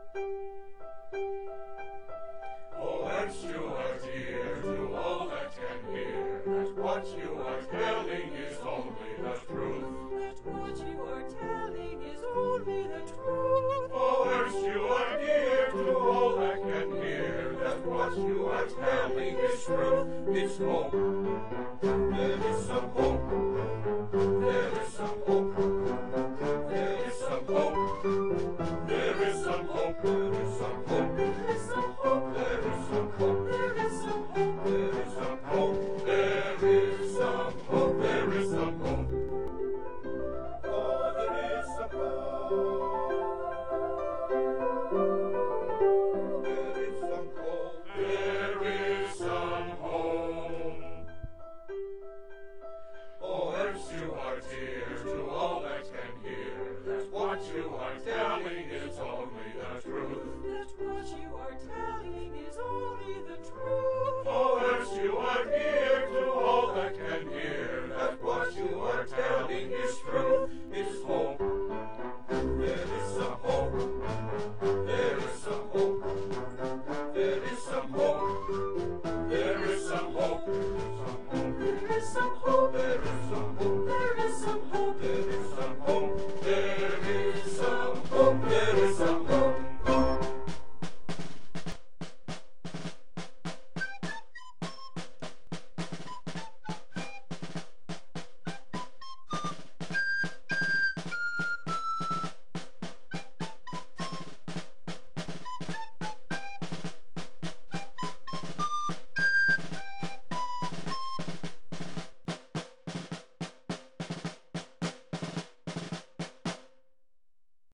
Oh, else you are dear to all that can hear, that what you are telling is only the truth. That what you are telling is only the truth. Oh, else you are dear to all that can hear, that what you are telling is truth. It's hope. There is some hope. There is some hope. There is some hope. There is some hope. There is some hope. There is some hope. There is some hope. There is some hope. There is some hope. There is some hope. There is some hope. Oh, there is some hope. There is some hope. There is some hope. Oh, else you are dear to all that can hear, that what you are telling is only